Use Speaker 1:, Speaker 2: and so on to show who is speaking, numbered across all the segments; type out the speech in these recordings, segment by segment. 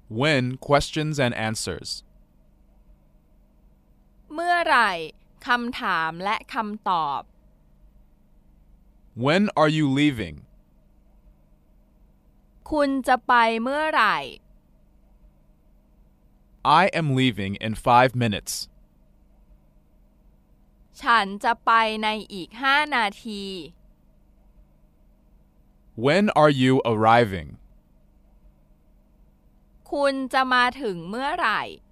Speaker 1: When questions and answers.
Speaker 2: เมื่อไหร่คำถามและคำตอบ
Speaker 1: When are you leaving?
Speaker 2: คุณจะไปเมื่อไหร่
Speaker 1: I am leaving in 5 minutes.
Speaker 2: ฉันจะไปในอีก5 นาที
Speaker 1: When are you arriving?
Speaker 2: คุณจะมาถึงเมื่อไหร่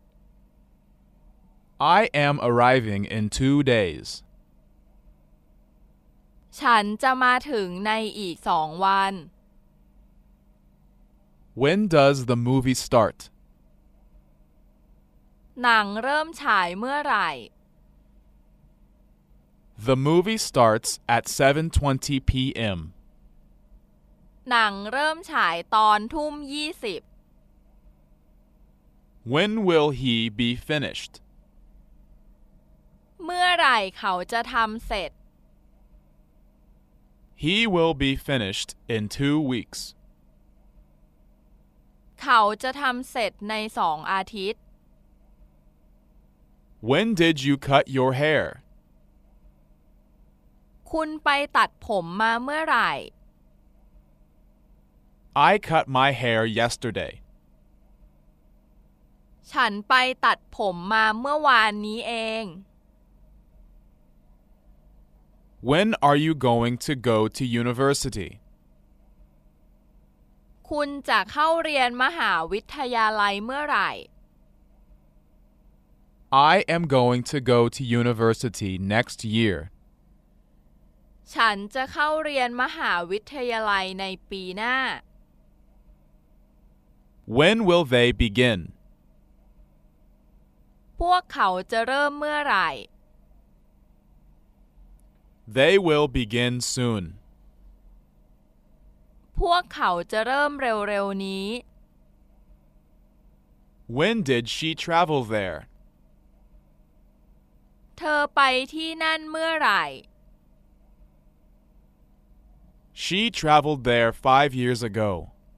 Speaker 1: I am arriving in 2 days.
Speaker 2: ฉันจะมาถึงในอีก2 วัน
Speaker 1: When does the movie start?
Speaker 2: หนังเริ่มฉายเมื่อไหร่
Speaker 1: The movie starts at 7:20 p.m.
Speaker 2: หนังเริ่มฉายตอน20:20
Speaker 1: When will he be finished?
Speaker 2: เมื่อไหร่เขาจะทำเสร็จ
Speaker 1: He will be finished in 2 weeks.
Speaker 2: เขาจะทำเสร็จใน2 อาทิตย์
Speaker 1: When did you cut your hair?
Speaker 2: คุณไปตัดผมมาเมื่อไหร่
Speaker 1: I cut my hair yesterday.
Speaker 2: ฉันไปตัดผมมาเมื่อวานนี้เอง
Speaker 1: When are you going to go to university?
Speaker 2: คุณจะเข้าเรียนมหาวิทยาลัยเมื่อไหร่
Speaker 1: I am going to go to university next year.
Speaker 2: ฉันจะเข้าเรียนมหาวิทยาลัยในปีหน้า
Speaker 1: When will they begin?
Speaker 2: พวกเขาจะเริ่มเมื่อไหร่
Speaker 1: They will begin soon.
Speaker 2: พวกเขาจะเริ่มเร็วๆนี้
Speaker 1: When did she travel there?
Speaker 2: เธอไปที่นั่นเมื่อไหร่
Speaker 1: She traveled there 5 years ago.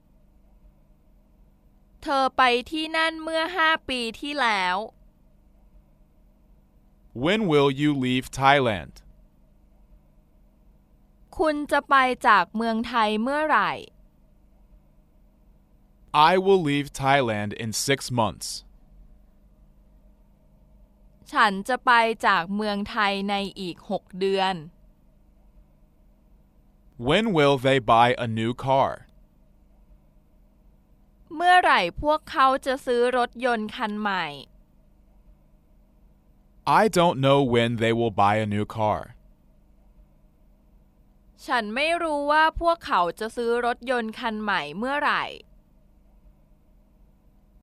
Speaker 2: เธอไปที่นั่นเมื่อ5 ปีที่แล้ว
Speaker 1: When will you leave Thailand?
Speaker 2: คุณจะไปจากเมืองไทยเมื่อไหร่
Speaker 1: I will leave Thailand in 6 months.
Speaker 2: ฉันจะไปจากเมืองไทยในอีก6 เดือน
Speaker 1: When will they buy a new car?
Speaker 2: เมื่อไหร่พวกเขาจะซื้อรถยนต์คันใหม่
Speaker 1: I don't know when they will buy a new car.
Speaker 2: ฉันไม่รู้ว่าพวกเขาจะซื้อรถยนต์คันใหม่เมื่อไหร่